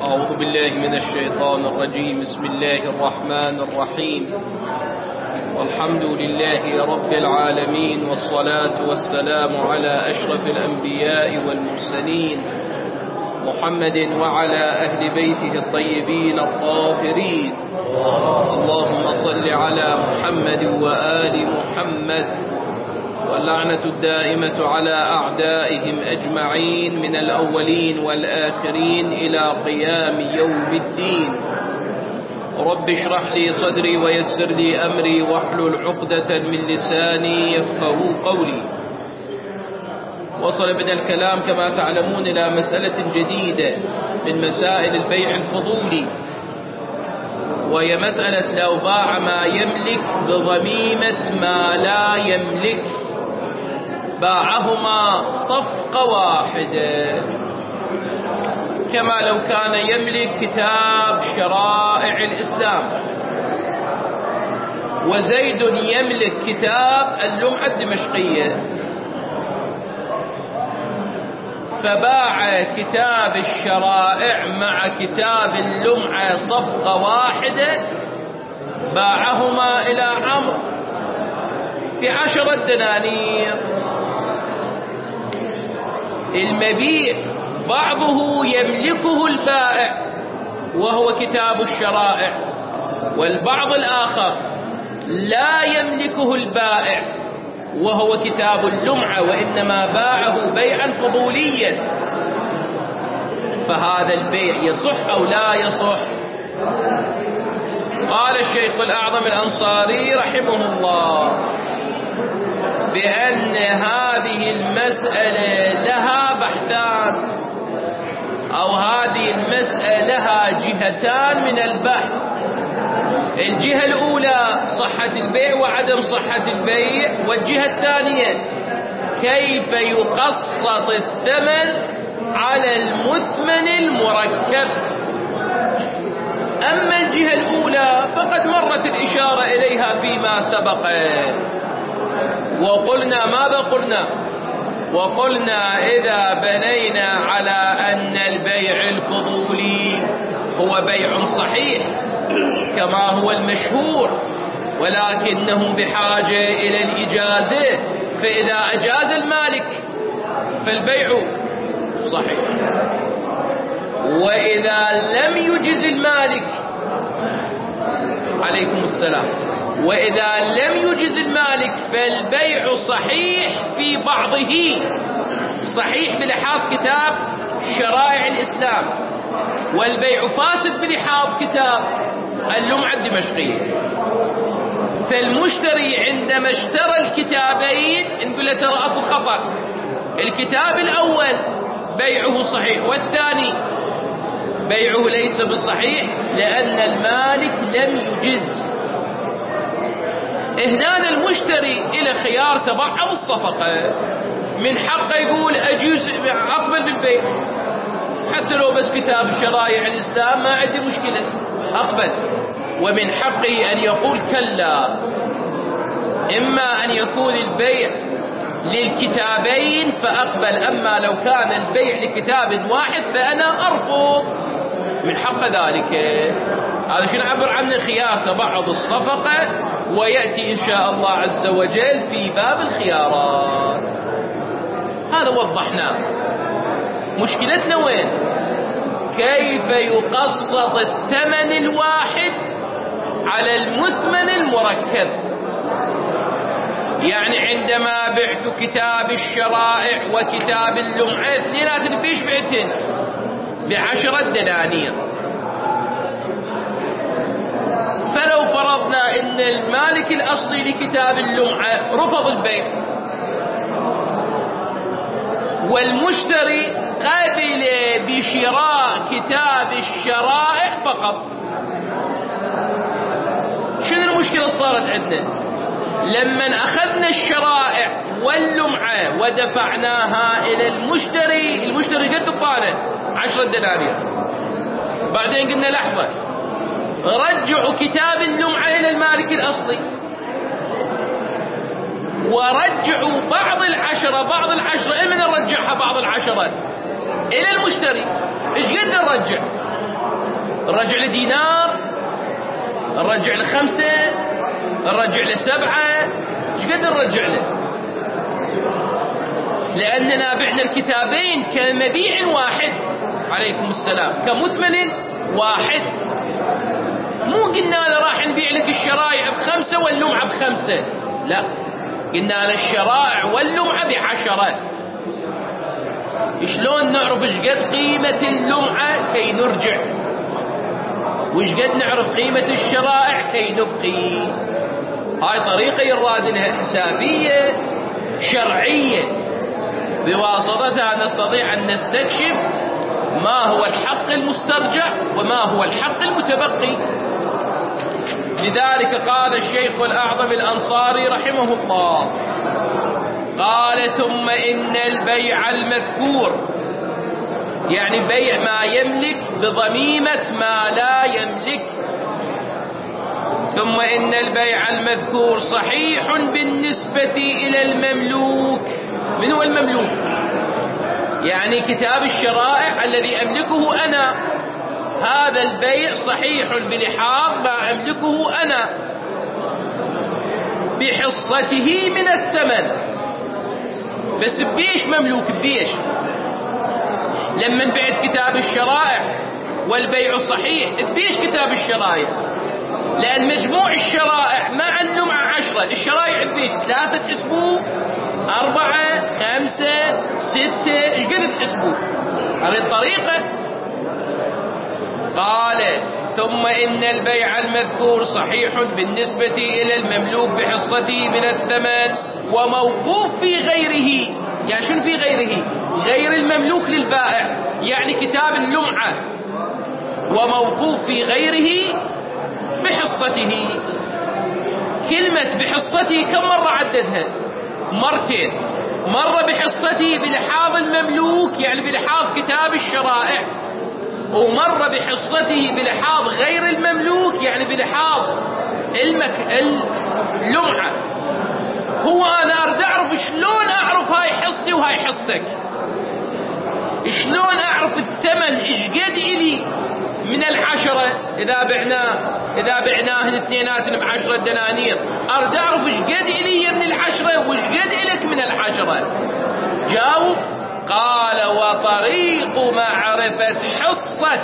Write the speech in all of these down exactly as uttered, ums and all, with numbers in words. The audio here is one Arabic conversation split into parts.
أعوذ بالله من الشيطان الرجيم. بسم الله الرحمن الرحيم. والحمد لله رب العالمين، والصلاة والسلام على أشرف الأنبياء والمرسلين محمد وعلى أهل بيته الطيبين الطاهرين. اللهم صل على محمد وآل محمد، واللعنة الدائمة على أعدائهم أجمعين من الأولين والآخرين إلى قيام يوم الدين. رب اشرح لي صدري ويسر لي أمري واحلل عقدة من لساني يفقهوا قولي. وصل بنا الكلام كما تعلمون إلى مسألة جديدة من مسائل البيع الفضولي، وهي مسألة لو باع ما يملك بضميمة ما لا يملك، باعهما صفقة واحدة، كما لو كان يملك كتاب شرائع الإسلام وزيد يملك كتاب اللمعة الدمشقية، فباع كتاب الشرائع مع كتاب اللمعة صفقة واحدة، باعهما إلى عمرو بعشرة دنانير. المبيع بعضه يملكه البائع وهو كتاب الشرائع، والبعض الآخر لا يملكه البائع وهو كتاب اللمعة، وإنما باعه بيعا فضوليا، فهذا البيع يصح أو لا يصح؟ قال الشيخ الأعظم الأنصاري رحمه الله بأن هذه المسألة لها بحثان، أو هذه المسألة لها جهتان من البحث. الجهة الأولى صحة البيع وعدم صحة البيع، والجهة الثانية كيف يقسط الثمن على المثمن المركب. أما الجهة الأولى فقد مرت الإشارة إليها فيما سبق، وقلنا ماذا قلنا؟ وقلنا إذا بنينا على أن البيع الفضولي هو بيع صحيح كما هو المشهور، ولكنهم بحاجة إلى الإجازة، فإذا أجاز المالك فالبيع صحيح، وإذا لم يجز المالك عليكم السلام وإذا لم يجز المالك فالبيع صحيح في بعضه، صحيح بلحاظ كتاب شرائع الإسلام، والبيع فاسد بلحاظ كتاب اللمعة الدمشقية. فالمشتري عندما اشترى الكتابين نقول له ترى اكو خطأ، الكتاب الأول بيعه صحيح والثاني بيعه ليس بالصحيح لأن المالك لم يجز. هنا المشتري إلى خيار تبعض الصفقة، من حقه يقول أجوز أقبل بالبيع حتى لو بس كتاب شرائع الإسلام ما عندي مشكلة أقبل، ومن حقه أن يقول كلا، إما أن يكون البيع للكتابين فأقبل، أما لو كان البيع لكتاب واحد فأنا أرفض، من حق ذلك. هذا شو نعبر عنه خيار تبعض الصفقة، ويأتي إن شاء الله عز وجل في باب الخيارات. هذا وضحناه. مشكلتنا وين؟ كيف يقسط الثمن الواحد على المثمن المركب. يعني عندما بعت كتاب الشرائع وكتاب اللمعة اثنينات بيش بعتين بعشرة دنانير، فلو فرضنا ان المالك الاصلي لكتاب اللمعة رفض البيع، والمشتري قبل بشراء كتاب الشرائع فقط، شنو المشكلة صارت عندنا؟ لما أخذنا الشرائع واللمعة ودفعناها إلى المشتري، المشتري قد طالع عشرة دنانير، بعدين قلنا لحظة رجعوا كتاب اللمعة إلى المالك الأصلي، ورجعوا بعض العشرة بعض العشرة إيه من نرجعها بعض العشرة إلى المشتري. إيش قد نرجع؟ نرجع له دينار، نرجع له خمسة، نرجع له سبعة، ايش قد نرجع له؟ لأننا بعنا الكتابين كمبيع واحد، عليكم السلام، كمثمن واحد. مو قلنا له راح نبيع لك الشرائع بخمسة واللمعة بخمسة، لا، قلنا له الشرائع واللمعة بعشرة. شلون نعرف ايش قد قيمة اللمعة كي نرجع، وايش قد نعرف قيمة الشرائع كي نبقي؟ هاي طريقة يراد لها حسابية شرعية، بواسطتها نستطيع أن نستكشف ما هو الحق المسترجع وما هو الحق المتبقي. لذلك قال الشيخ الأعظم الأنصاري رحمه الله، قال: ثم إن البيع المذكور، يعني بيع ما يملك بضميمة ما لا يملك، ثم إن البيع المذكور صحيح بالنسبة إلى المملوك. من هو المملوك؟ يعني كتاب الشرائع الذي أملكه أنا، هذا البيع صحيح بلحاظ ما أملكه أنا بحصته من الثمن. بس بيش مملوك بيش؟ لما بعت كتاب الشرائع والبيع صحيح، بيش كتاب الشرائع؟ لأن مجموع الشرائع مع اللمعة عشرة، الشرائع بيش؟ ثلاثة تحسبوه، أربعة، خمسة، ستة، ايش قد تحسبوه؟ هذه الطريقة. قال: ثم إن البيع المذكور صحيح بالنسبة إلى المملوك بحصته من الثمن وموقوف في غيره. يعني شنو في غيره؟ غير المملوك للبائع، يعني كتاب اللمعة، وموقوف في غيره بحصته. كلمة بحصته كم مرة عددها؟ مرتين. مرة بحصته بلحاظ المملوك، يعني بلحاظ كتاب الشرائع، ومرة بحصته بلحاظ غير المملوك، يعني بلحاظ المك... اللمعة. هو أنا أريد أعرف شلون أعرف هاي حصتي وهاي حصتك، شلون أعرف الثمن إيش قد إلي من العشرة إذا بعناه إذا بعناهن اثنيناتن بعشرة دنانير، أريد أعرف إيش قد إلي من العشرة وإيش قد إلك من العشرة. جاوب. قال: وطريق معرفة حصة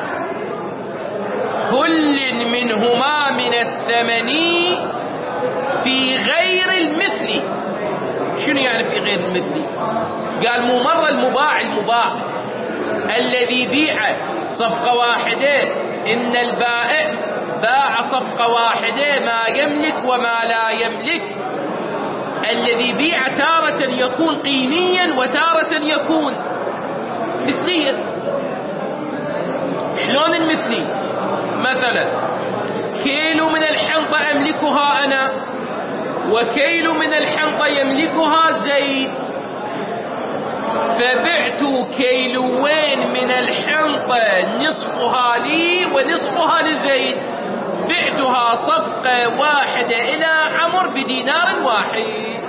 كل منهما من الثمن في غير المثل. شنو يعني في غير المثل؟ قال: مو مرة المباع المباع الذي بيع صفقة واحدة، إن البائع باع صفقة واحدة ما يملك وما لا يملك. الذي بيع تارة يكون قيميا وتارة يكون مثليا. شلون المثلي؟ مثلا كيلو من الحنطة أملكها أنا، وكيلو من الحنطة يملكها زيد، فبعت كيلوين من الحنطة نصفها لي ونصفها لزيد، بعتها صفقة واحدة إلى عمر بدينار واحد.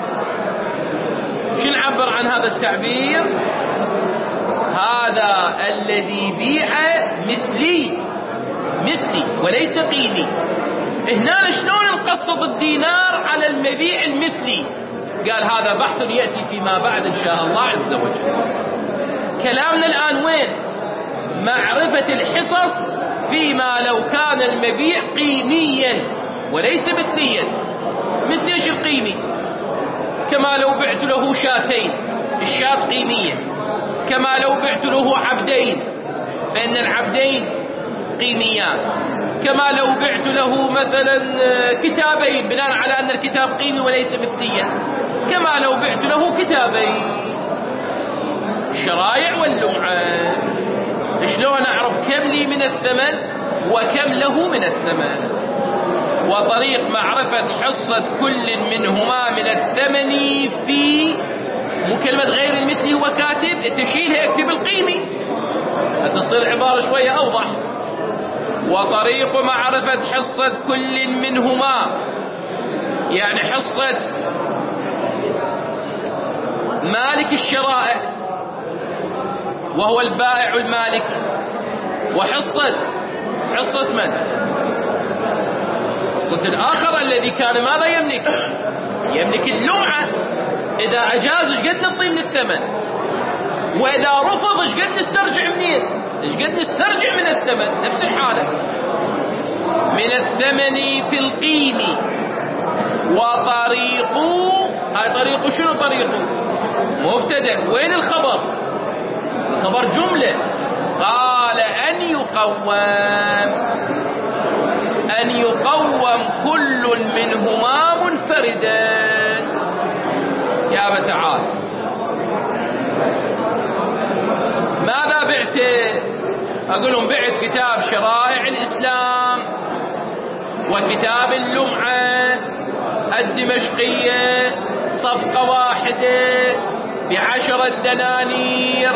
شو نعبر عن هذا التعبير؟ هذا الذي بيع مثلي مثلي وليس قيمي. هنا شلون نقصد الدينار على المبيع المثلي؟ قال: هذا بحث يأتي فيما بعد إن شاء الله عز وجل. كلامنا الآن وين؟ معرفة الحصص فيما لو كان المبيع قيميا وليس مثليا. مثل ايش القيمي؟ كما لو بعت له شاتين، الشاة قيمية. كما لو بعت له عبدين، فإن العبدين قيميات. كما لو بعت له مثلا كتابين، بناء على أن الكتاب قيمي وليس مثليا. كما لو بعت له كتابين. الشرائع واللمعة، شلون أعرف كم لي من الثمن وكم له من الثمن؟ وطريق معرفة حصة كل منهما من الثمن في مكلمة غير المثلي هو كاتب، تشيلها اكتب القيمي هتصير عبارة شوية أوضح. وطريق معرفة حصة كل منهما، يعني حصة مالك الشرائع وهو البائع المالك، وحصة حصة من؟ حصة الآخر الذي كان ماذا يملك؟ يملك اللمعة. إذا أجاز ايش قد نعطيه من الثمن، وإذا رفض ايش قد نسترجع منين؟ ايش قد نسترجع من الثمن؟ نفس الحالة. من الثمن في القيم وطريق، هاي طريق شنو طريقه؟ مبتدأ. وين الخبر؟ الخبر جملة. قال أن يقوم، أن يقوم كل منهما منفردا. يا أبا تعال، ماذا بعت؟ أقول لهم بعت كتاب شرائع الإسلام وكتاب اللمعة الدمشقية صفقة واحدة بعشرة دنانير.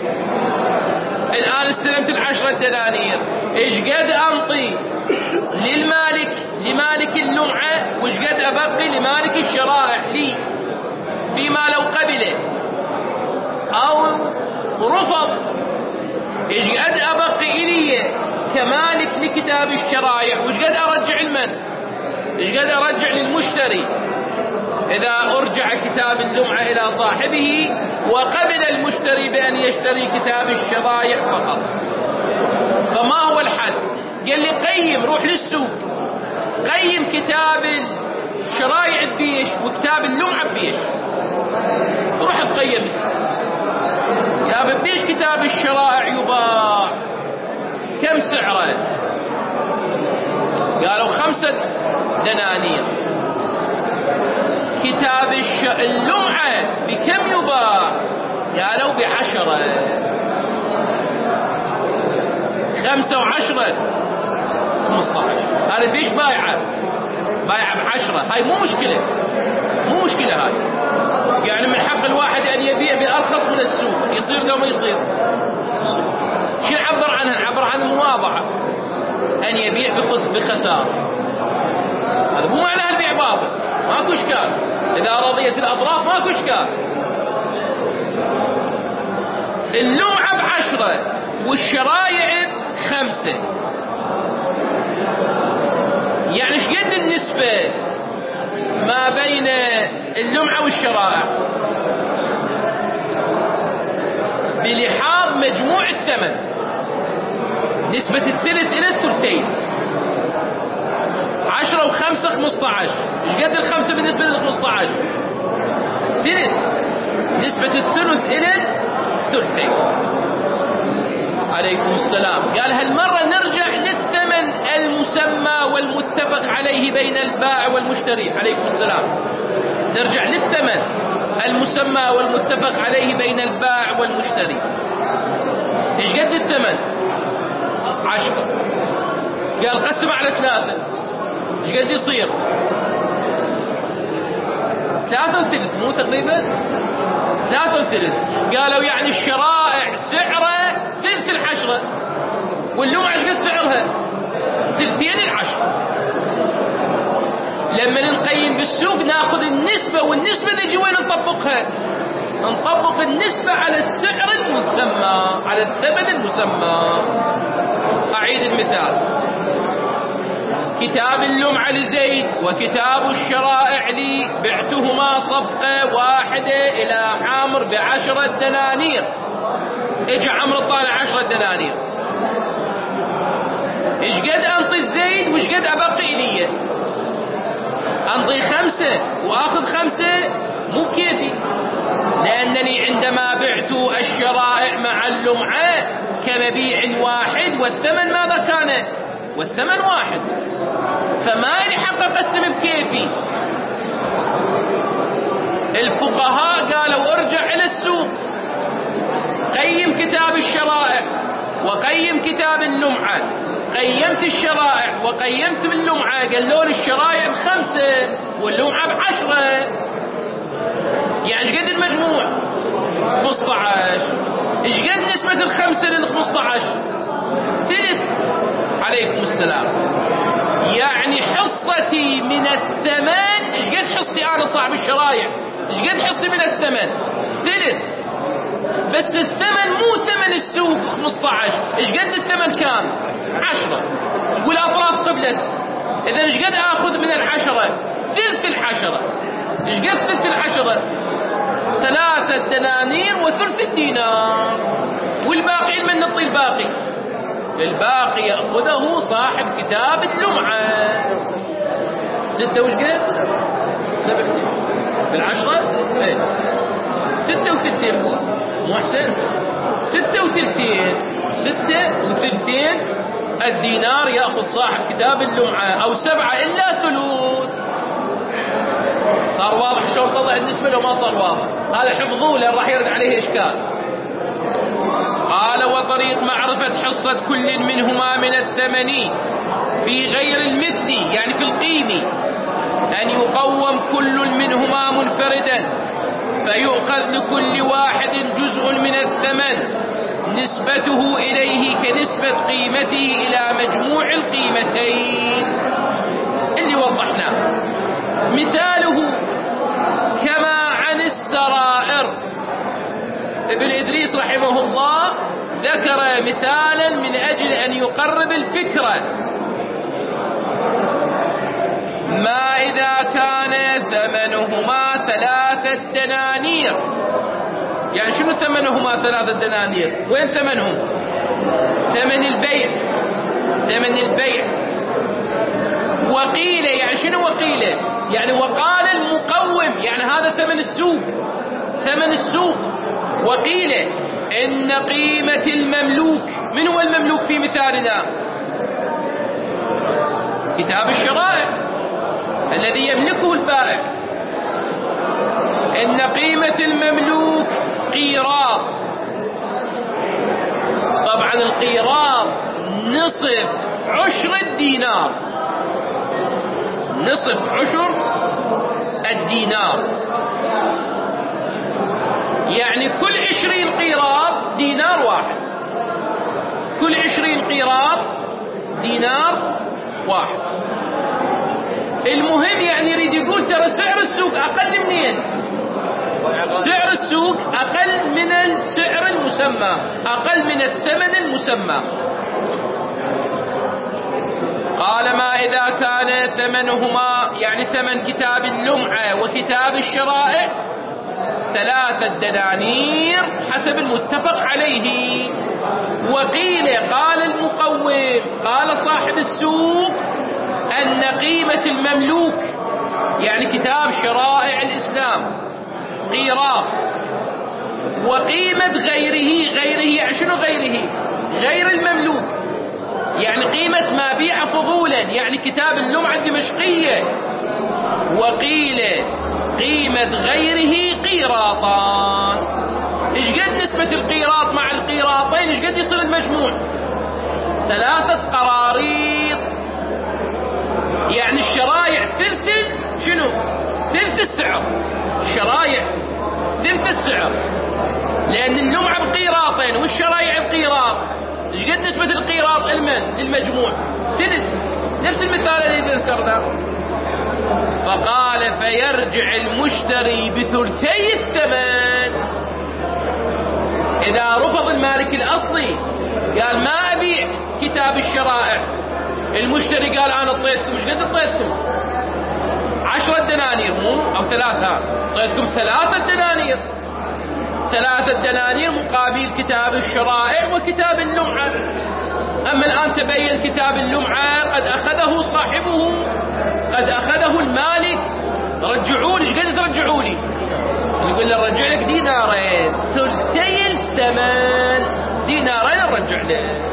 الآن استلمت العشرة دنانير، إيش قد أنطي للمالك لمالك اللمعة وإيش قد أبقي لمالك الشرائع لي فيما لو قبله أو رفض؟ إيش قد أبقي إلي كمالك لكتاب الشرائع وإيش قد أرجع المن؟ إيش قد أرجع للمشتري إذا أرجع كتاب اللمعة إلى صاحبه وقبل المشتري بأن يشتري كتاب الشرائع فقط؟ فما هو الحل؟ قال لي قيم، روح للسوق قيم كتاب الشرائع بيش وكتاب اللمعة بيش، روح تقيم يا بيش كتاب الشرائع يباع كم سعره؟ قالوا خمسة دنانير. كتاب الش... اللمعة بكم يباع؟ قالوا بعشرة. خمسة وعشرة خمسة عشر. هذا بيش بايعة بايعة بعشرة. هاي مو مشكلة، مو مشكلة هاي. يعني من حق الواحد أن يبيع بأرخص من السوق، يصير لو ما يصير. شو نعبر عنها؟ نعبر عن المواضعة، أن يبيع بخسارة. هذا مو معناه البيع باطل، ماكو إشكال. إذا رضيت الأطراف ماكو إشكال. اللمعة بعشرة والشرايع خمسة، يعني ايش قد النسبة ما بين اللمعة والشرائع بلحاظ مجموع الثمن؟ نسبة الثلث إلى الثلثين. عشرة وخمسة خمسة عشر. ايش قد الخمسة بالنسبة للخمسة عشر؟ ثلث. نسبة الثلث إلى الثلثين. عليكم السلام. قال هالمرة نرجع للثمن المسمى والمتفق عليه بين البائع والمشتري. عليكم السلام. نرجع للثمن المسمى والمتفق عليه بين البائع والمشتري. ايش قد الثمن؟ عشرة. قال قسم على ثلاثة، ايش قد يصير؟ ثلاثة وثلث، مو تقريبا ثلاثة وثلث. قالوا يعني الشرائع سعره ثلث العشرة واللمعة ايش قد سعرها؟ ثلثين العشرة. لما نقيم بالسوق ناخذ النسبة، والنسبة نجي وين نطبقها؟ نطبق النسبة على السعر المسمى، على الثمن المسمى. أعيد المثال: كتاب اللمعة لزيد وكتاب الشرائع لي، بعتهما صفقة واحدة إلى عامر بعشرة دنانير. اجى عمرو طالع عشرة دنانير، ايش قد انطي الزيد وايش قد ابقي لي؟ انطي خمسة واخذ خمسة مو بكيفي، لانني عندما بعت الشرائع مع اللمعة كمبيع واحد والثمن ماذا كان؟ والثمن واحد، فما لي حق اقسم بكيفي. الفقهاء قالوا ارجع الى السوق، قيم كتاب الشرائع وقيم كتاب اللمعة. قيمت الشرائع وقيمت باللمعة، قالوا لي الشرائع بخمسة واللمعة بعشرة، يعني قد المجموع؟ خمسة عشر. ايش قد نسبة الخمسة للخمسة عشر؟ ثلث. عليكم السلام. يعني حصتي من الثمن، ايش قد حصتي انا صاحب الشرائع؟ ايش قد حصتي من الثمن؟ ثلث. بس الثمن مو ثمن السوق خمسة عشر. ايش قد الثمن كان؟ عشرة. والاطراف قبلت، اذا ايش قد اخذ من العشرة؟ ثلث العشرة. ايش قد ثلث العشرة؟ ثلاثة دنانير وثلث الدينار. والباقي من نعطي الباقي؟ الباقي يأخذه صاحب كتاب اللمعة. ستة وش قد؟ سبعتين بالعشرة؟ ايه ستة وثلثين. مو أحسن؟ ستة وثلثين. ستة وثلثين الدينار يأخذ صاحب كتاب اللمعة، أو سبعة إلا ثلث. صار واضح شلون طلع النسبة لو ما صار واضح؟ هذا حفظوه لأن راح يرد عليه إشكال. قال وطريق معرفة حصة كل منهما من الثمن في غير المثل، يعني في القيم، أن يقوم كل منهما منفردا فيؤخذ لكل واحد جزء من الثمن نسبته إليه كنسبة قيمته إلى مجموع القيمتين اللي وضحناه. مثاله كما عن السرائر. ابن إدريس رحمه الله ذكر مثالا من أجل أن يقرب الفكرة. ما إذا كان ثمنهما ثلاثة دنانير. يعني شنو ثمنهما ثلاثة دنانير؟ وين ثمنهم؟ ثمن البيع. ثمن البيع. وقيل يعني شنو وقيل؟ يعني وقال المقوم، يعني هذا ثمن السوق. ثمن السوق. وقيل إن قيمة المملوك. من هو المملوك في مثالنا؟ كتاب الشرائع الذي يملكه البائع. إن قيمة المملوك قيراط. طبعا القيراط نصف عشر الدينار. نصف عشر الدينار، يعني كل عشرين قيراط دينار واحد. كل عشرين قيراط دينار واحد. المهم يعني يريد يقول ترى سعر السوق أقل منين؟ سعر السوق أقل من السعر المسمى، أقل من الثمن المسمى. قال ما إذا كان ثمنهما، يعني ثمن كتاب اللمعة وكتاب الشرائع، ثلاثة دنانير حسب المتفق عليه. وقيل قال المقوم، قال صاحب السوق، أن قيمة المملوك يعني كتاب شرائع الإسلام قيراط، وقيمة غيره. غيره يعني شنو غيره؟ غير المملوك، يعني قيمة ما بيع فضولا، يعني كتاب اللمعة الدمشقية. وقيل قيمة غيره قيراطان. ايش قد نسبة القيراط مع القيراطين؟ ايش قد يصير المجموع؟ ثلاثة قراريط. يعني الشرايع ثلث شنو؟ ثلث السعر. الشرايع ثلث السعر، لأن اللمعة بقيراطين والشرايع بقيراط. ايش قد نسبة القيراط المن للمجموع؟ ثلث. نفس المثال اللي ذكرناه. فقال فيرجع المشتري بثلثي الثمن. إذا رفض المالك الأصلي قال ما أبيع كتاب الشرائع، المشتري قال أنا اعطيتكم، ايش قد اعطيتكم؟ عشرة دنانير مو أو ثلاثة، اعطيتكم ثلاثة دنانير. ثلاثة دنانير مقابل كتاب الشرائع وكتاب اللمعة. أما الآن تبين كتاب اللمعة قد أخذه صاحبه، قد أخذه المالك. رجعوا لي، ايش قد ترجعوا لي؟ يقول له رجع لك دينارين، ثلثي الثمن. دينارين نرجع له.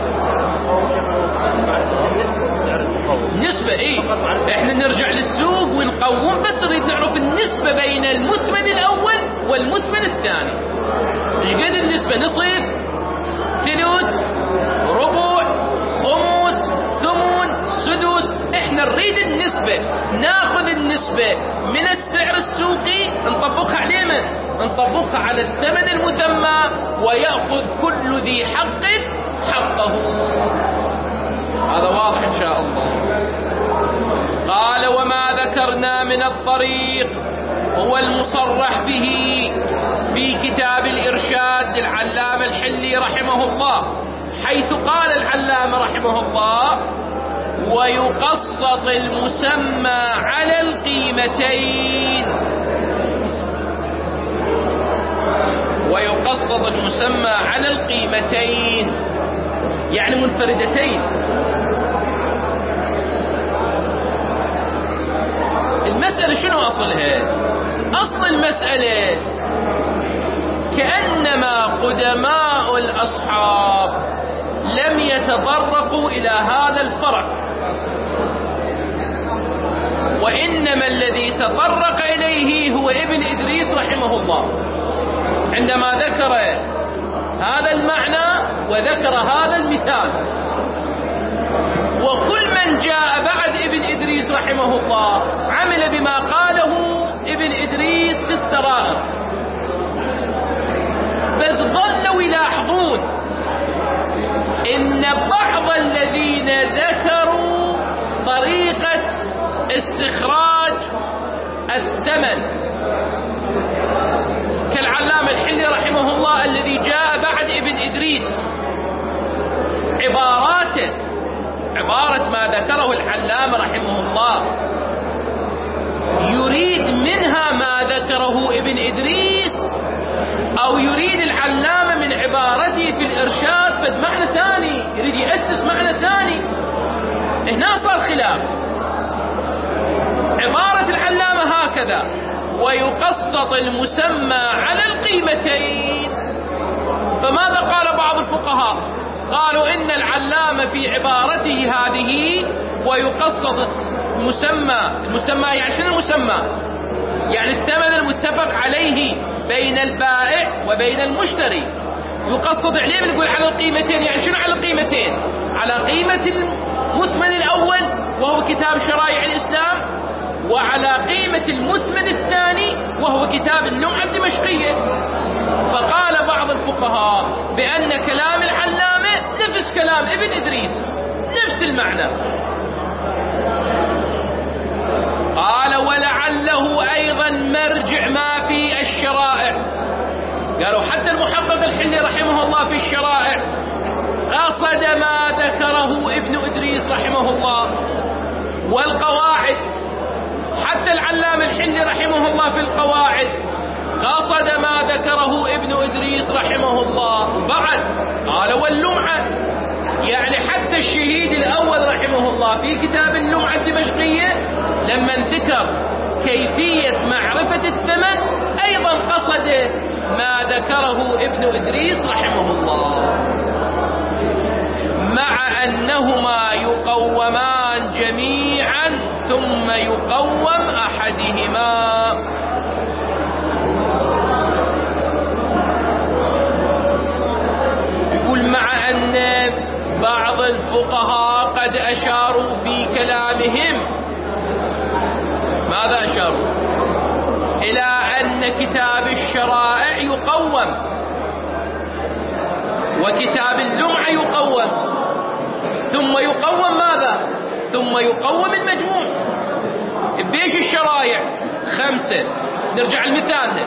نسبة ايه؟ احنا نرجع للسوق ونقوم، بس نريد نعرف النسبة بين المثمن الاول والمثمن الثاني. ايش قد النسبة؟ نصف، ثلث، ربع، خمس، ثمن، سدس. احنا نريد النسبة، ناخذ النسبة من السعر السوقي نطبقها على من؟ نطبقها على الثمن المسمى، ويأخذ كل ذي حق حقه. هذا واضح إن شاء الله. قال وما ذكرنا من الطريق هو المصرح به في كتاب الإرشاد للعلامة الحلي رحمه الله، حيث قال العلامة رحمه الله: ويقسط المسمى على القيمتين. ويقسط المسمى على القيمتين يعني منفردتين. المسألة شنو أصلها؟ أصل المسألة كأنما قدماء الأصحاب لم يتطرقوا إلى هذا الفرع، وإنما الذي تطرق إليه هو ابن إدريس رحمه الله عندما ذكر هذا المعنى وذكر هذا المثال. وكل من جاء بعد ابن إدريس رحمه الله عمل بما قاله ابن إدريس في السرائر، بس ظلوا يلاحظون إن بعض الذين ذكروا طريقة استخراج الثمن كالعلامة الحلي رحمه الله الذي جاء بعد ابن إدريس، عباراته عبارة ما ذكره العلامة رحمه الله يريد منها ما ذكره ابن إدريس، أو يريد العلامة من عبارته في الإرشاد فد معنى ثاني، يريد يأسس معنى ثاني. هنا صار خلاف. عبارة العلامة هكذا: ويقسط المسمى على القيمتين. فماذا قال بعض الفقهاء؟ قالوا إن العلامة في عبارته هذه ويقسط المسمى، المسمى يعني شنو المسمى؟ يعني الثمن المتفق عليه بين البائع وبين المشتري، يقسط عليه بنقول على القيمتين. يعني شنو على القيمتين؟ على قيمة المثمن الأول وهو كتاب شرائع الإسلام، وعلى قيمة المثمن الثاني وهو كتاب اللمعة الدمشقية. فقال بعض الفقهاء بأن كلام العلامة نفس كلام ابن إدريس، نفس المعنى. قال: ولعله أيضا مرجع ما في الشرائع. قالوا حتى المحقق الحلي رحمه الله في الشرائع قصد ما ذكره ابن إدريس رحمه الله، والقواعد حتى العلامة الحلي رحمه الله في القواعد قصد ما ذكره ابن إدريس رحمه الله. وبعد قال: واللمعة، يعني حتى الشهيد الأول رحمه الله في كتاب اللمعة الدمشقية لما ذكر كيفية معرفة الثمن أيضا قصد ما ذكره ابن إدريس رحمه الله، مع أنهما يقومان جميعا ثم يقوم أحدهما. يقول مع أن بعض الفقهاء قد أشاروا في كلامهم، ماذا أشاروا؟ إلى أن كتاب الشرائع يقوم وكتاب اللمعة يقوم، ثم يقوم ماذا؟ ثم يقوم المجموع. بيش الشرائع خمسة، نرجع لمثالنا،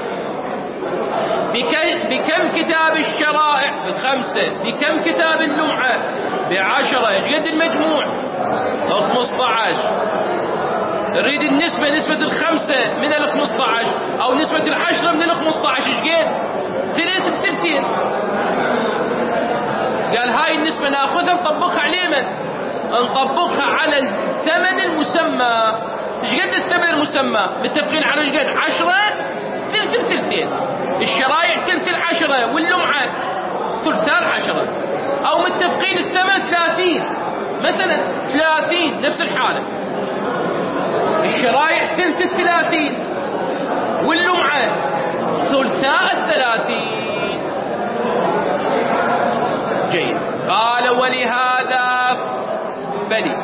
بكم كتاب الشرائع؟ بخمسة. بكم كتاب اللمعة؟ بعشرة. قد المجموع؟ خمسة عشر. نريد النسبة، نسبة الخمسة من الخمسة عشر أو نسبة العشرة من الخمسة عشر، ايش قد؟ ثلاثة بثلثين. قال هاي النسبة ناخذها نطبقها على من؟ نطبقها على الثمن المسمى. ايش قد الثمن المسمى؟ متفقين على ايش قد؟ عشرة ثلث بثلثين. الشرايع ثلث العشرة واللمعة ثلثان العشرة، أو متفقين الثمن ثلاثين مثلا، ثلاثين نفس الحالة. الشرايع ثلث الثلاثين واللمعة ثلثاء الثلاثين. جيد. قال: ولهذا بني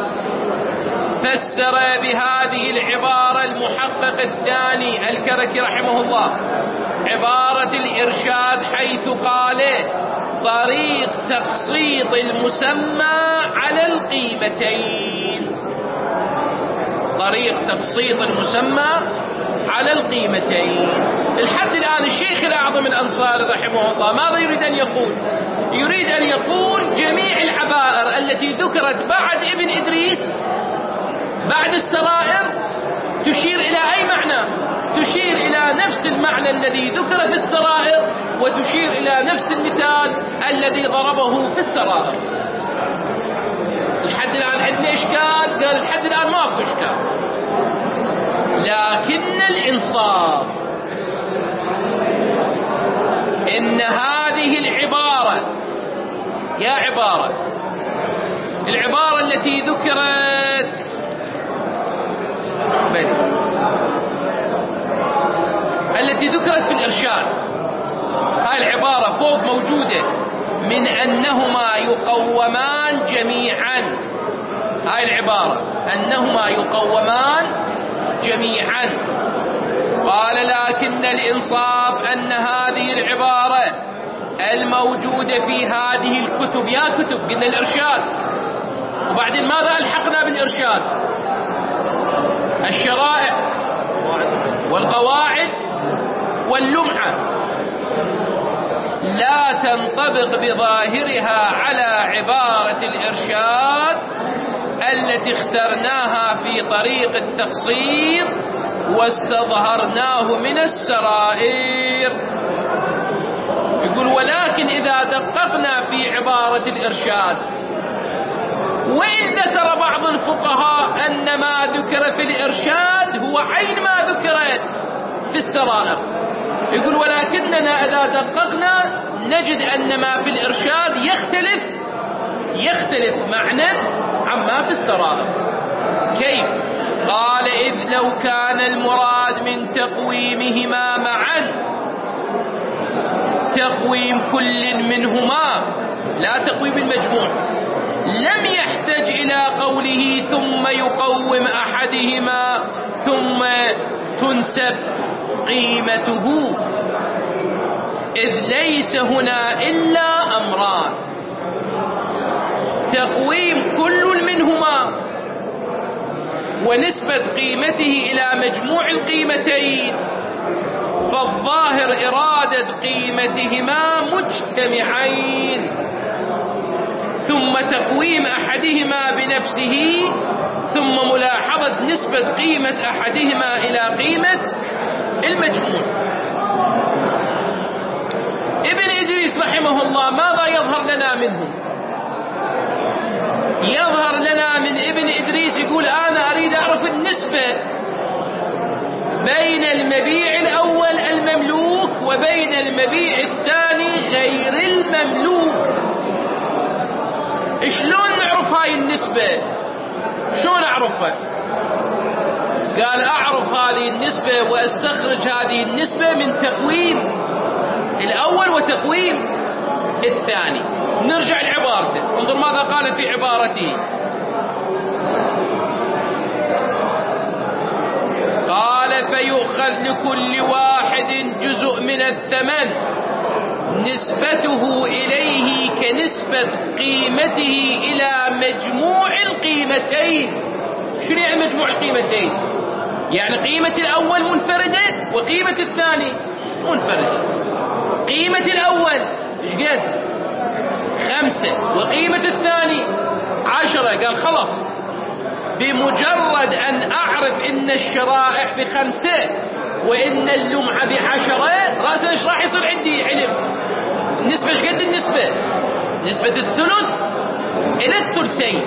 فسر بهذه العبارة المحقق الثاني الكركي رحمه الله عبارة الإرشاد حيث قال: طريق تقسيط المسمى على القيمتين. طريق تقسيط المسمى على القيمتين. الحد الآن الشيخ الأعظم الأنصاري رحمه الله ماذا يريد أن يقول؟ يريد أن يقول جميع العبائر التي ذكرت بعد ابن إدريس بعد السرائر تشير إلى أي معنى؟ تشير إلى نفس المعنى الذي ذكر في السرائر، وتشير إلى نفس المثال الذي ضربه في السرائر. الحد الآن عندنا إشكال، قال الحد الآن ما في إشكال، لكن الإنصاف إن هذه العبارة، يا عبارة العبارة التي ذكرت بل. التي ذكرت في الإرشاد، هاي العبارة فوق موجودة، من أنهما يقومان جميعا، هاي العبارة أنهما يقومان جميعا. قال لكن الإنصاف أن هذه العبارة الموجودة في هذه الكتب، يا كتب قلنا الإرشاد، وبعدين ماذا ألحقنا بالإرشاد؟ الشرائع والقواعد واللمعة، لا تنطبق بظاهرها على عبارة الإرشاد التي اخترناها في طريق التقصير واستظهرناه من السرائر. يقول ولكن إذا دققنا في عبارة الإرشاد، وإن ذكر بعض الفقهاء أن ما ذكر في الإرشاد هو عين ما ذكر في السرائر، يقول ولكننا إذا دققنا نجد أن ما في الإرشاد يختلف يختلف معنى عما في السرائر. كيف؟ قال إذ لو كان المراد من تقويمهما معا تقويم كل منهما لا تقويم المجموع، لم يحتج إلى قوله ثم يقوم أحدهما ثم تنسب قيمته، إذ ليس هنا إلا أمران: تقويم كل منهما ونسبة قيمته إلى مجموع القيمتين، فالظاهر إرادة قيمتهما مجتمعين، ثم تقويم أحدهما بنفسه، ثم ملاحظة نسبة قيمة أحدهما إلى قيمة المجموع. ابن إدريس رحمه الله ماذا يظهر لنا منه؟ يظهر لنا من ابن إدريس يقول أنا أريد أعرف النسبة بين المبيع الأول المملوك وبين المبيع الثاني غير المملوك. شلون نعرف هاي النسبة؟ شلون أعرفها؟ قال أعرف هذه النسبة وأستخرج هذه النسبة من تقويم الأول وتقويم الثاني. نرجع لعبارته، انظر ماذا قال في عبارته. قال فيؤخذ لكل واحد جزء من الثمن نسبته إليه كنسبة قيمته إلى مجموع القيمتين. شنو يعني مجموع القيمتين؟ يعني قيمة الأول منفردة وقيمة الثاني منفردة. قيمة الأول ايش قد؟ خمسة، وقيمة الثاني عشرة. قال خلاص، بمجرد أن أعرف إن الشرائع بخمسة وإن اللمعة بعشرة، رأسا ايش راح يصير عندي علم؟ النسبة ايش قد النسبة؟ نسبة الثلث إلى الثلثين.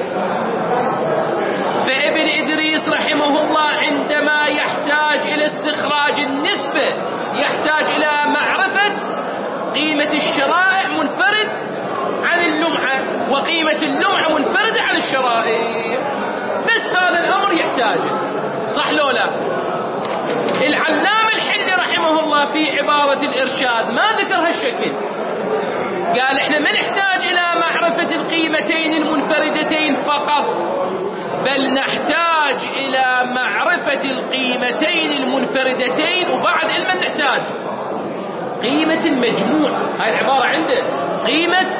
فابن إدريس رحمه الله عندما يحتاج إلى استخراج النسبة يحتاج إلى معرفة قيمة الشرائع منفرد عن اللمعة، وقيمة اللمعة منفردة عن الشرائع. بس هذا الأمر يحتاجه، صح لو لا؟ العلامة الحلي رحمه الله في عبارة الإرشاد ما ذكر هالشكل، قال احنا ما نحتاج إلى معرفة القيمتين المنفردتين فقط، بل نحتاج إلى معرفة القيمتين المنفردتين، وبعد علما نحتاج قيمة المجموع. هاي العبارة عنده قيمة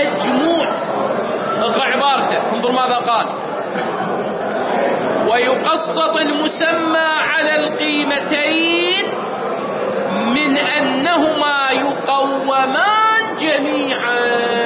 المجموع. اقرأ عبارته، انظر ماذا قال. ويقال ويقسط المسمى على القيمتين من أنهما يقومان جميعا.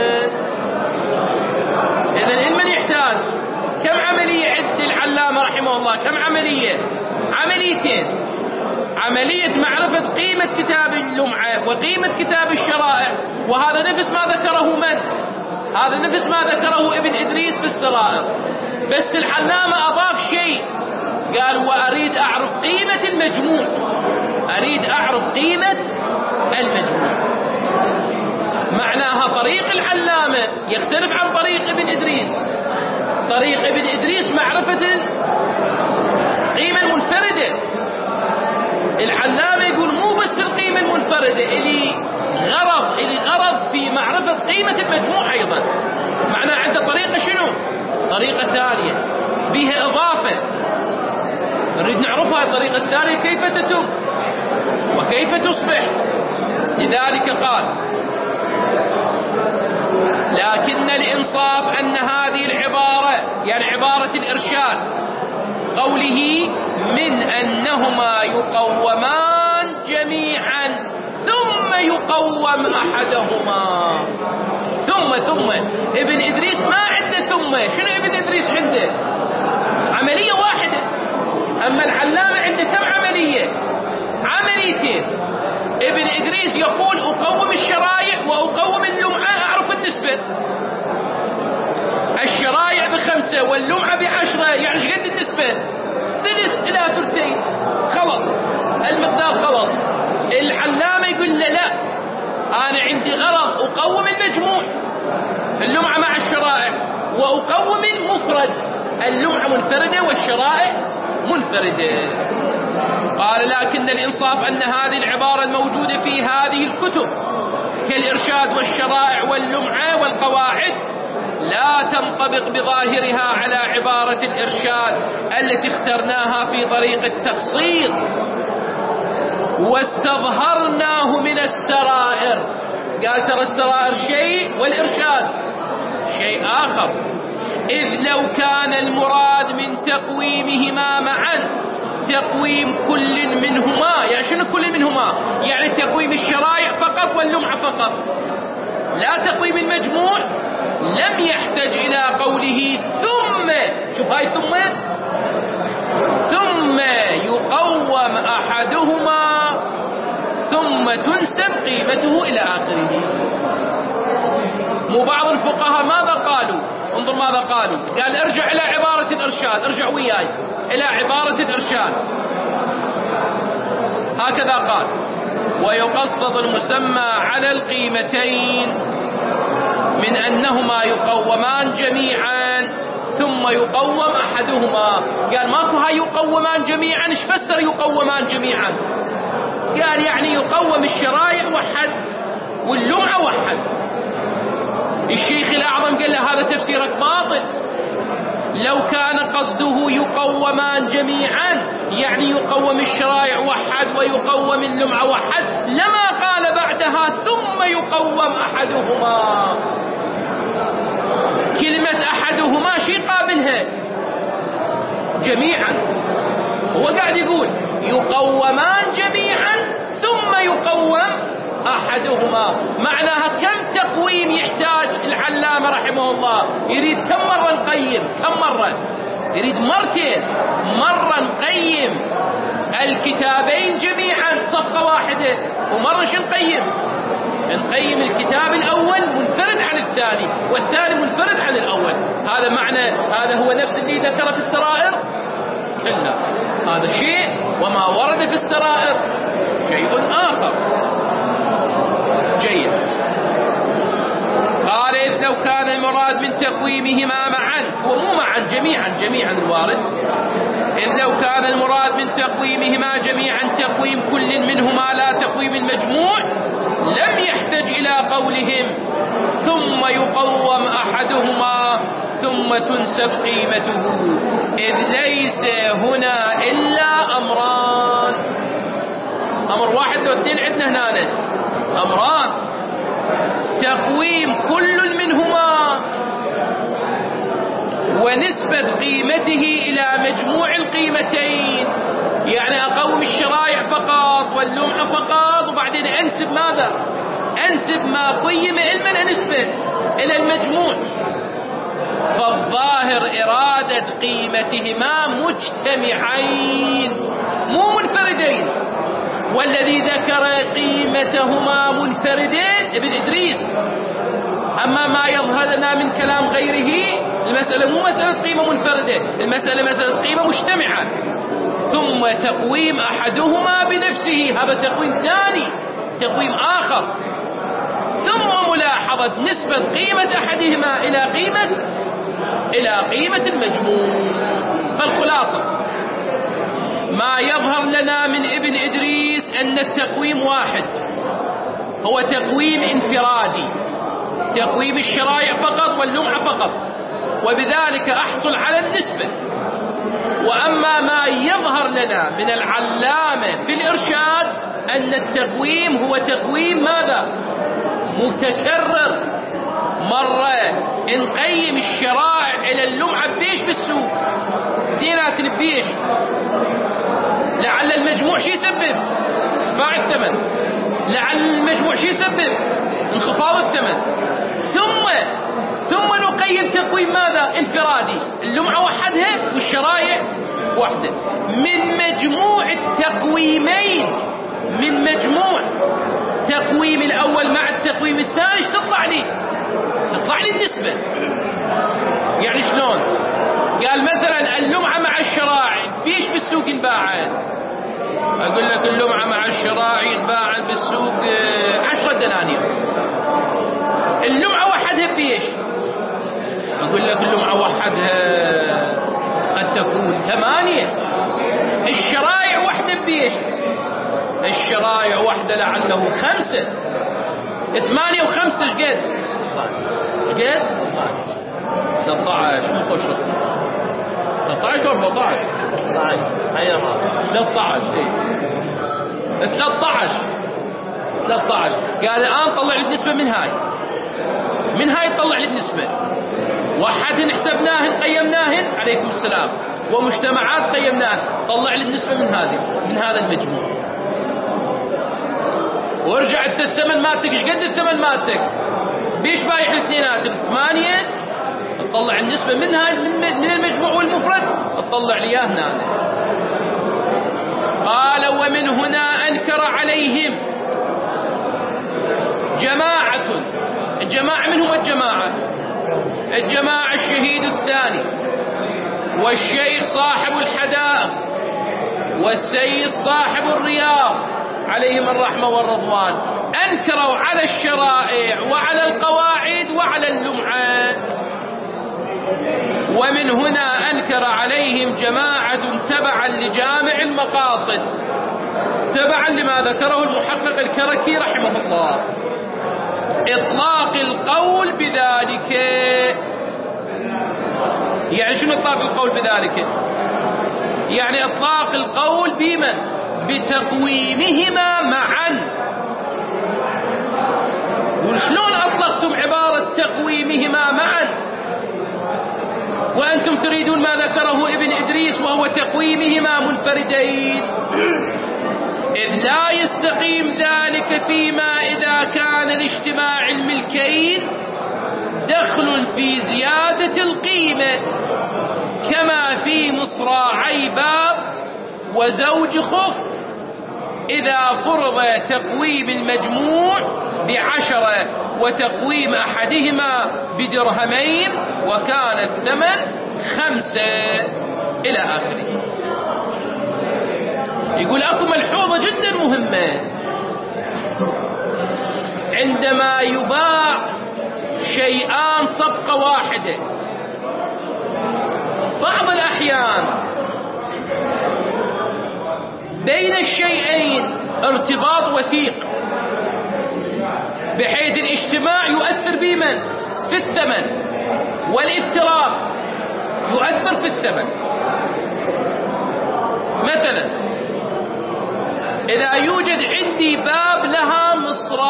إذن المن يحتاج كم عملية عد العلامة رحمه الله؟ كم عملية؟ عمليتين: عملية معرفة قيمة كتاب اللمعة وقيمة كتاب الشرائع، وهذا نفس ما ذكره من؟ هذا نفس ما ذكره ابن إدريس بالسرائر، بس العلامة أضاف شيء، قال وأريد أعرف قيمة المجموع، أريد أعرف قيمة المجموع. معناها طريق العلامة يختلف عن طريق ابن إدريس. طريق ابن إدريس معرفة القيمة المنفردة، العلامة يقول مو بس القيمة المنفردة، إلي غرض إلي غرض في معرفة قيمة المجموع أيضا. معناها عنده طريقة شنو؟ طريقة ثانية بها إضافة نريد نعرفها. الطريقة الثانية كيف تتم وكيف تصبح. لذلك قال: لكن الإنصاف أن هذه العبارة، يعني عبارة الإرشاد، قوله من أنهما يقومان جميعا ثم يقوم أحدهما. ثم ثم ابن إدريس ما عنده ثم. شنو ابن إدريس عنده؟ عملية واحدة. أما العلامة عنده كم عملية؟ عمليتين. ابن إدريس يقول أقوم الشرائع وأقوم اللمعة، أعرف النسبة. الشرائع بخمسة واللمعة بعشرة، يعني ايش قد النسبة؟ ثلث إلى ثلثين، خلص المقدار خلص. العلامة يقول له لا، أنا عندي غرض أقوم المجموع، اللمعة مع الشرائع، وأقوم المفرد، اللمعة منفردة والشرائع منفردة. قال: لكن الإنصاف أن هذه العبارة الموجودة في هذه الكتب كالإرشاد والشرائع واللمعة والقواعد لا تنطبق بظاهرها على عبارة الإرشاد التي اخترناها في طريق التقسيط واستظهرناه من السرائر. قال ترى السرائر شيء والإرشاد شيء آخر، إذ لو كان المراد من تقويمهما معا تقويم كل منهما، يعني شنو كل منهما؟ يعني تقويم الشرائع فقط واللمعة فقط، لا تقويم المجموع، لم يحتج إلى قوله ثم، شوف هاي ثم ثم يقوم أحدهما ثم تنسب قيمته إلى آخره. مو بعض الفقهاء ماذا قالوا؟ انظر ماذا قالوا، قال ارجع إلى عبارة الإرشاد، ارجع وياي إلى عبارة الإرشاد، هكذا قال: ويقسط المسمى على القيمتين من أنهما يقومان جميعا ثم يقوم أحدهما. قال ماكو هاي يقومان جميعا، ايش فسر يقومان جميعا؟ قال يعني يقوم الشرائع وحد واللمعة وحد. الشيخ الأعظم قال له هذا تفسيرك باطل، لو كان قصده يقومان جميعا يعني يقوم الشرائع وحد ويقوم اللمعة وحد لما قال بعدها ثم يقوم أحدهما. كلمة أحدهما شي قابلها جميعا، هو قاعد يقول يقومان جميعا ثم يقوم أحدهما. معناها كم تقويم يحتاج العلامة رحمه الله؟ يريد كم مرة نقيم؟ كم مرة؟ يريد مرتين، مرة نقيم الكتابين جميعا صفقة واحدة، ومرة شو نقيم؟ نقيم الكتاب الأول منفرد عن الثاني والثاني منفرد عن الأول. هذا معنى، هذا هو نفس اللي ذكره في السرائر؟ كلا، هذا شيء وما ورد في السرائر شيء آخر. جيد. قال إذ لو كان المراد من تقويمهما معا، ومو معا جميعا، جميعا الوارد، إذ لو كان المراد من تقويمهما جميعا تقويم كل منهما لا تقويم المجموع لم يحتج إلى قولهم ثم يقوم أحدهما ثم تنسب قيمته، إذ ليس هنا إلا أمران. أمر واحد لو اثنين عندنا هنا أمران: تقويم كل منهما ونسبة قيمته إلى مجموع القيمتين، يعني أقوم الشرائع فقط واللمعة فقط وبعدين أنسب ماذا؟ أنسب ما قيم علما نسبة إلى المجموع. فالظاهر إرادة قيمتهما مجتمعين مو منفردين، والذي ذكر قيمتهما منفردين ابن إدريس. أما ما يظهر لنا من كلام غيره المسألة مو مسألة قيمة منفردة، المسألة مسألة قيمة مجتمعة، ثم تقويم أحدهما بنفسه، هذا تقويم ثاني، تقويم آخر، ثم ملاحظة نسبة قيمة أحدهما إلى قيمة إلى قيمة المجموع. فالخلاصة ما يظهر لنا من ابن إدريس أن التقويم واحد، هو تقويم انفرادي، تقويم الشرائع فقط واللمعة فقط، وبذلك أحصل على النسبة. وأما ما يظهر لنا من العلامة في الإرشاد أن التقويم هو تقويم ماذا؟ متكرر. مرة نقيم الشرائع إلى اللمعة بيش بالسوق دينات بيش، لعل المجموع شي يسبب ارتفاع الثمن، لعل المجموع شي يسبب انخفاض الثمن، ثم ثم نقيم تقويم ماذا؟ انفرادي، اللمعة وحدها والشرائع وحدة. من مجموع التقويمين، من مجموع تقويم الأول مع التقويم الثاني تطلع لي تطلع لي النسبة. يعني شلون؟ قال مثلا اللمعة مع الشرائع فيش بالسوق انباعت، أقول لك اللمعة مع الشرائع انباعت بالسوق عشرة دنانير، اللمعة وحدها بيش، أقول لك اللمعة وحدها قد تكون ثمانية، الشرائع وحدة بيش، الشرائع وحدة لعله خمسة، ثمانية وخمسة قد قد ثلاثة عشر مو خوش ثلاثة عشر أربعة عشر ثلاثة عشر اي ثلاثة عشر ثلاثة عشر. قال الآن طلع لي النسبة من هاي، من هاي طلع لي النسبة، وحدهن حسبناهن قيمناهن عليكم السلام، ومجتمعات قيمناهن، طلع لي النسبة من هذه من هذا المجموع. وارجع انت الثمن مالتك ايش قد الثمن مالتك؟ بيش بايح الاثنينات الثمانية، تطلع النسبة منها من المجموع والمفرد، تطلع لي اياه هنا. قال ومن هنا أنكر عليهم جماعة، الجماعة من هم الجماعة؟ الجماعة الشهيد الثاني والشيخ صاحب الحدائق والسيد صاحب الرياض عليهم الرحمة والرضوان، أنكروا على الشرائع وعلى القواعد وعلى اللمعة. ومن هنا أنكر عليهم جماعة تبعا لجامع المقاصد، تبعا لما ذكره المحقق الكركي رحمه الله، إطلاق القول بذلك. يعني شنو إطلاق القول بذلك؟ يعني إطلاق القول بمن؟ بتقويمهما معا. وشلون أطلقتم عبارة تقويمهما معا وأنتم تريدون ما ذكره ابن إدريس وهو تقويمهما منفردين؟ إذ لا يستقيم ذلك فيما إذا كان لاجتماع الملكين دخل في زيادة القيمة، كما في مصراعي باب وزوج خف، إذا فرض تقويم المجموع بعشرة وتقويم أحدهما بدرهمين وكان الثمن خمسة إلى آخره. يقول أكو ملحوظة جدا مهمة، عندما يباع شيئان صفقة واحدة بعض الأحيان بين الشيئين ارتباط وثيق بحيث الاجتماع يؤثر بمن؟ في الثمن، والافتراق يؤثر في الثمن. مثلا إذا يوجد عندي باب لها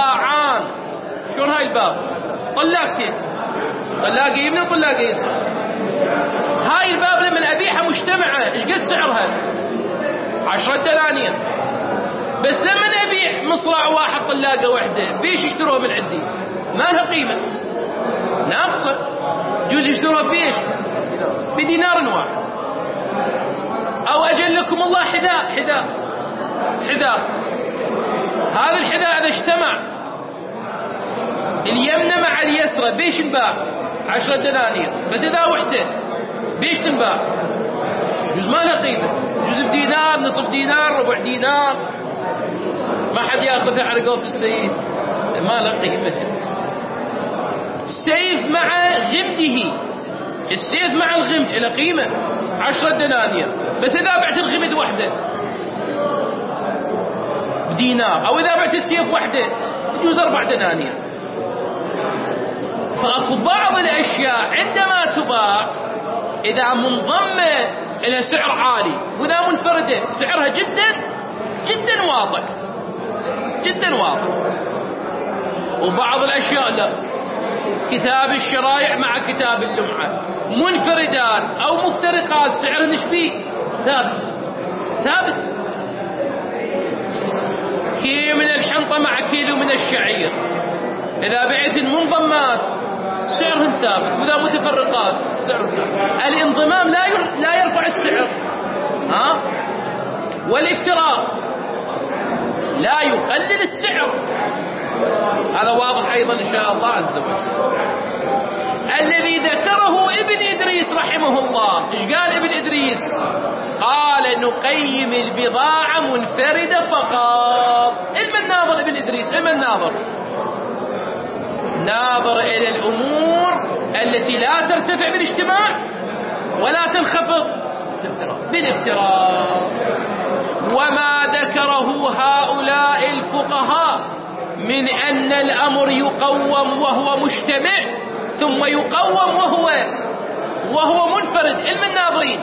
مصراعان، شلون هاي الباب؟ طلاقتين، طلاقة يمنى وطلاقة يسار، هاي الباب لما أبيعها مجتمعة إيش قد سعرها؟ عشرة دنانير. بس لما أبيع مصراع واحد طلاقة واحدة بيش يشتروها من عندي ما لها قيمة ناقصة. جوز يشتروها بيش بدينار واحد. أو أجل لكم الله حذاء حذاء حذاء هذا الحذاء إذا اجتمع اليمنى مع اليسرى بيش انباع؟ عشرة دنانير. بس إذا وحدة بيش تنباع؟ جوز ما لها قيمة. جوز بدينار نصف دينار ربع دينار ما حد ياخذها على قولة السيد ما لها قيمة. السيف مع غمده السيف مع الغمد له قيمة عشرة دنانير. بس إذا بعت الغمد وحده بدينار أو إذا بعت السيف وحده يجوز أربع دنانير. فأكو بعض الأشياء عندما تباع إذا منضمة إلى سعر عالي وإذا منفردة سعرها جدا جدا واضح جدا واضح. وبعض الأشياء لا. كتاب الشرائع مع كتاب اللمعة منفردات أو مفترقات سعرهن ايش فيه؟ ثابت ثابت. كيلو من الحنطة مع كيلو من الشعير إذا بعت المنضمات سعرهن ثابت وإذا متفرقات سعرهن ثابت. الانضمام لا لا يرفع السعر ها والافتراق لا يقلل السعر. هذا واضح أيضا إن شاء الله عز وجل. الذي ذكره ابن إدريس رحمه الله إيش قال ابن إدريس؟ قال نقيم البضاعة منفردة فقط. علم الناظر ابن إدريس علم الناظر ناظر إلى الأمور التي لا ترتفع بالاجتماع ولا تنخفض بالافتراء. وما ذكره هؤلاء الفقهاء من أن الأمر يقوم وهو مجتمع ثم يقوم وهو وهو منفرد. علم الناظرين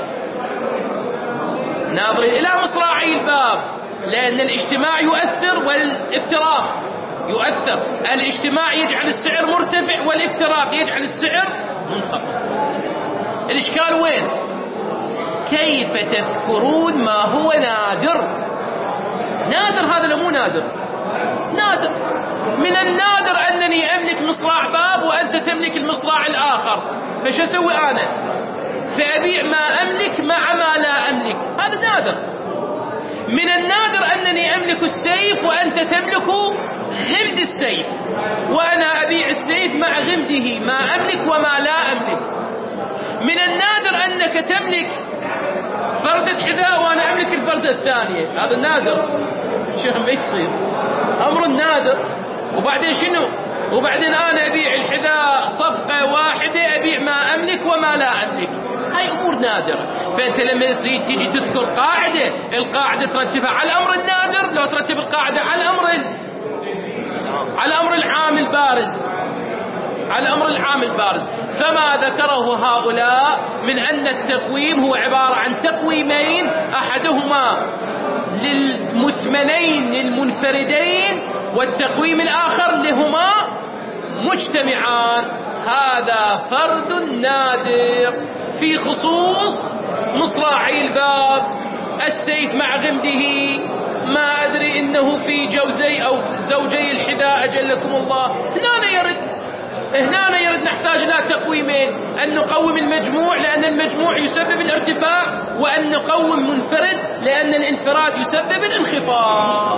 ناظرين إلى مصراعي الباب لأن الاجتماع يؤثر والافتراق يؤثر. الاجتماع يجعل السعر مرتفع والافتراق يجعل السعر منخفض. الإشكال وين؟ كيف تذكرون ما هو نادر؟ نادر هذا لا مو نادر نادر. من النادر أنني أملك مصراع باب وأنت تملك المصراع الآخر فش أسوي أنا؟ فأبيع ما أملك مع ما لا أملك هذا نادر. من النادر أنني أملك السيف وأنت تملك غمد السيف وأنا أبيع السيف مع غمده ما أملك وما لا أملك. من النادر أنك تملك فردة حذاء وأنا أملك الفردة الثانية هذا نادر. شيخ ما يصير أمر نادر. وبعدين شنو؟ وبعدين أنا أبيع الحذاء صفقة واحدة أبيع ما أملك وما لا أملك. هاي أمور نادرة. فأنت لما تريد تجي تذكر قاعدة القاعدة ترتبها على الأمر النادر لو ترتب القاعدة على الأمر على الأمر العام البارز على الأمر العام البارز. فما ذكره هؤلاء من أن التقويم هو عبارة عن تقويمين أحدهما للمثمنين المنفردين والتقويم الآخر لهما مجتمعان. هذا فرد نادر في خصوص مصراعي الباب. السيف مع غمده ما أدري إنه في جوزي أو زوجي الحذاء أجلكم الله هنا يرد هنا يرد نحتاج إلى تقويمين أن نقوم المجموع لأن المجموع يسبب الارتفاع وأن نقوم منفرد لأن الانفراد يسبب الانخفاض.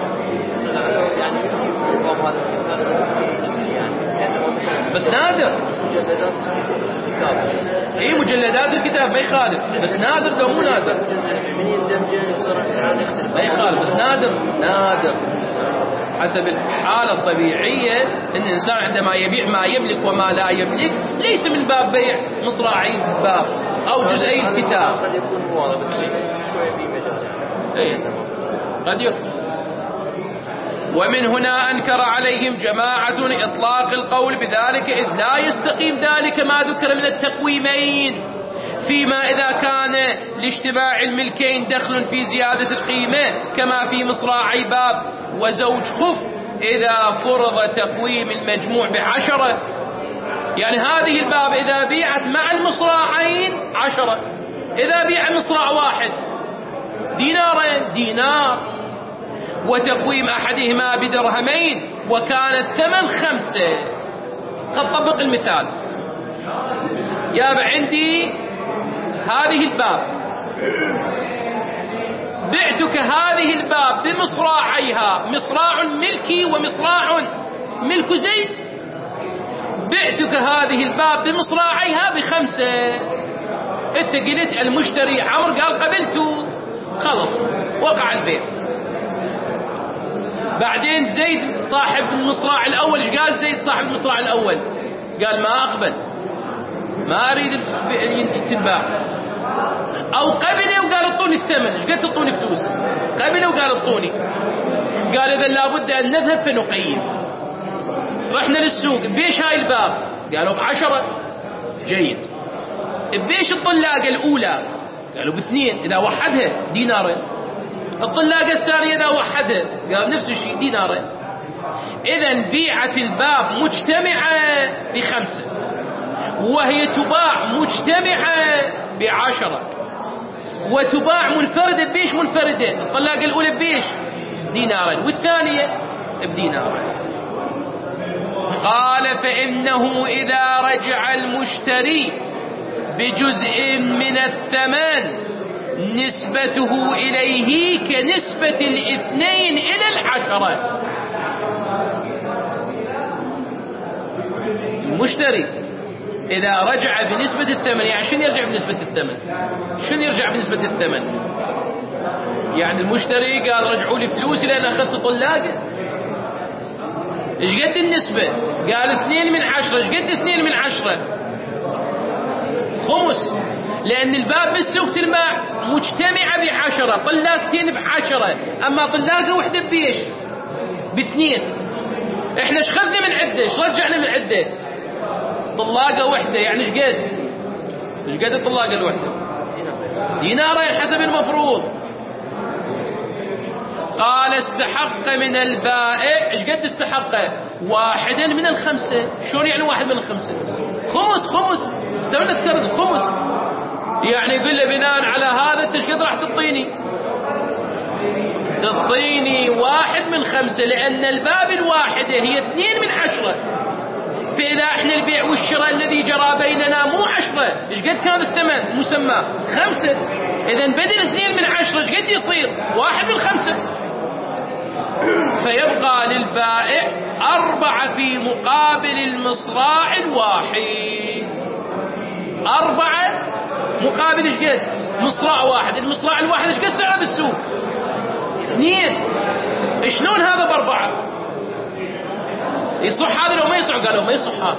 بس نادر اي مجلدات الكتاب ما يخالف بس نادر لو مو نادر ما يخالف بس نادر نادر حسب الحالة الطبيعية ان الانسان عندما يبيع ما يملك وما لا يملك ليس من باب بيع مصراعي باب او جزئي الكتاب قد يكون واضح بس شوية في مجال قد يكون. ومن هنا أنكر عليهم جماعة إطلاق القول بذلك إذ لا يستقيم ذلك ما ذكر من التقويمين فيما إذا كان لاجتماع الملكين دخل في زيادة القيمة كما في مصراعي باب وزوج خف إذا فرض تقويم المجموع بعشرة يعني هذه الباب إذا بيعت مع المصراعين عشرة، إذا بيع مصراع واحد دينارين دينار، وتقويم أحدهما بدرهمين وكان الثمن خمسة. قد طبق المثال. يا عندي هذه الباب، بعتك هذه الباب بمصراعيها، مصراع ملكي ومصراع ملك زيد، بعتك هذه الباب بمصراعيها بخمسة. انت قلت المشتري عمر قال قبلته، خلص وقع البيع. بعدين زيد صاحب المصراع الأول، ايش قال زيد صاحب المصراع الأول؟ قال ما أقبل، ما أريد تنباع. أو قبل وقال اعطوني الثمن، ايش قلت اعطوني فلوس؟ قبل وقال اعطوني. قال إذا لابد أن نذهب فنقيم. رحنا للسوق، بيش هاي الباب؟ قالوا بعشرة. جيد. بيش الطلاقة الأولى؟ قالوا باثنين، إذا وحدها دينارين. الطلاقة الثانية إذا وحدها قال نفس الشيء دينارين. إذا بيعة الباب مجتمعة بخمسة، وهي تباع مجتمعة بعشرة، وتباع منفردة بيش منفردة. الطلاقة الأولى بيش دينارين، والثانية بدينارين. قال فإنه إذا رجع المشتري بجزء من الثمن نسبته إليه كنسبة الاثنين إلى العشرة. المشتري إذا رجع بنسبة الثمن، يعني شنو يرجع بنسبة الثمن؟ شنو يرجع بنسبة الثمن؟ يعني المشتري قال رجعوا لي فلوسي لأن أخذت طلاقة. إيش قد النسبة؟ قال اثنين من عشرة. إيش قد اثنين من عشرة؟ خمس، لأن الباب بالسوق تلمع مجتمعة بعشرة، طلاقتين بعشرة، أما طلاقة وحدة بيش باثنين. إحنا إيش خذنا من عدة؟ إيش رجعنا من عدة؟ طلاقة وحدة، يعني إيش قد؟ إيش قد الطلاقة الوحدة؟ دينارين حسب المفروض. قال استحق من البائع. إيش قد استحقه؟ واحدا من الخمسة. شلون يعني واحد من الخمسة؟ خمس. خمس استمر الترد خمس، يعني يقول له بناء على هذا انت ايش قد راح تعطيني؟ تعطيني واحد من خمسة، لأن الباب الواحدة هي اثنين من عشرة. فإذا احنا البيع والشراء الذي جرى بيننا مو عشرة، ايش قد كان الثمن مسمى؟ خمسة. إذا بدل اثنين من عشرة ايش قد يصير؟ واحد من خمسة. فيبقى للبائع أربعة في مقابل المصراع الواحد. أربعة مقابل ايش قد؟ مصراع واحد. المصراع الواحد ايش قد سعره بالسوق؟ اثنين. شلون هذا بأربعة؟ يصح هذا لو ما يصح؟ قالوا ما يصح هذا.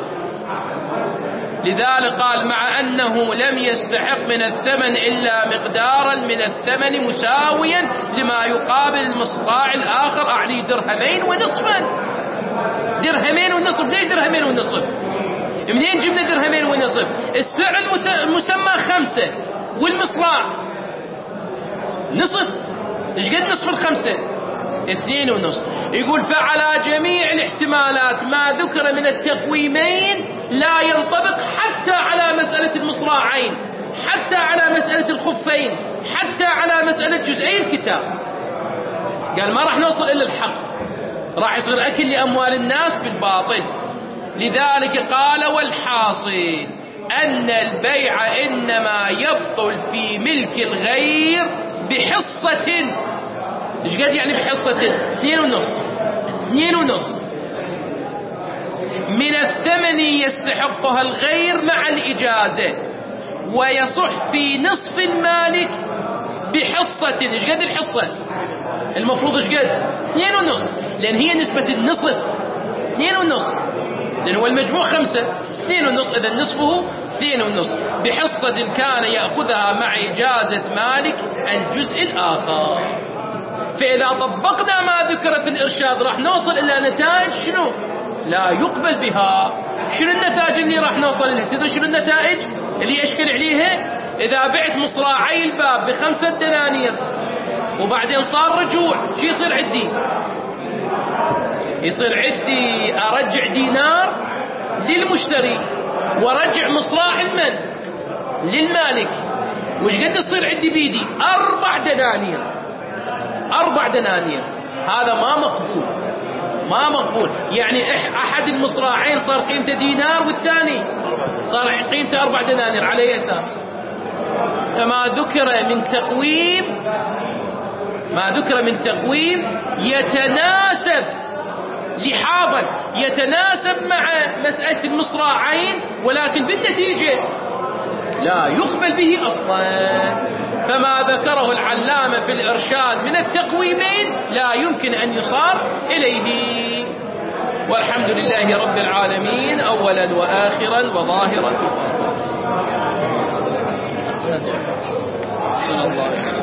لذلك قال مع أنه لم يستحق من الثمن إلا مقدارا من الثمن مساويا لما يقابل المصراع الآخر، أعني درهمين ونصفا. درهمين ونصف. ليش درهمين ونصف؟ منين جبنا درهمين ونصف؟ السعر المسمى خمسة والمصراع نصف. ايش قد نصف الخمسة؟ اثنين ونصف. يقول فعلى جميع الاحتمالات ما ذكر من التقويمين لا ينطبق حتى على مسألة المصراعين، حتى على مسألة الخفين، حتى على مسألة جزئي الكتاب. قال ما راح نوصل إلا الحق، راح يصير أكل لأموال الناس بالباطل. لذلك قال والحاصل أن البيع إنما يبطل في ملك الغير بحصة. ايش قد يعني بحصة؟ اثنين ونص. اثنين ونص من الثمن يستحقها الغير مع الإجازة، ويصح في نصف المالك بحصة. ايش قد الحصة؟ المفروض ايش قد؟ اثنين ونص، لأن هي نسبة النصف اثنين ونص، لأن هو المجموع خمسة. اثنين ونص إذا نصفه اثنين ونص بحصة كان يأخذها مع إجازة مالك الجزء الآخر. فإذا طبقنا ما ذكر في الإرشاد راح نوصل إلى نتائج شنو؟ لا يقبل بها. شنو النتائج اللي راح نوصل لها؟ تدري شنو النتائج اللي أشكل عليها؟ إذا بعت مصراعي الباب بخمسة دنانير وبعدين صار رجوع، شو يصير عندي؟ يصير عندي أرجع دينار للمشتري ورجع مصراع المن للمالك، وش قد تصير عندي بيدي؟ أربع دنانير. أربع دنانير هذا ما مقبول، ما مقبول. يعني أحد المصراعين صار قيمته دينار والثاني صار قيمته أربع دنانير، على أي أساس؟ فما ذكر من تقويم ما ذكر من تقويم يتناسب لحاظا يتناسب مع مسألة المصراعين، ولكن بالنتيجة لا يقبل به أصلا. فما ذكره العلامة في الإرشاد من التقويمين لا يمكن أن يصار إليه. والحمد لله رب العالمين أولا وآخرا وظاهرا وباطنا.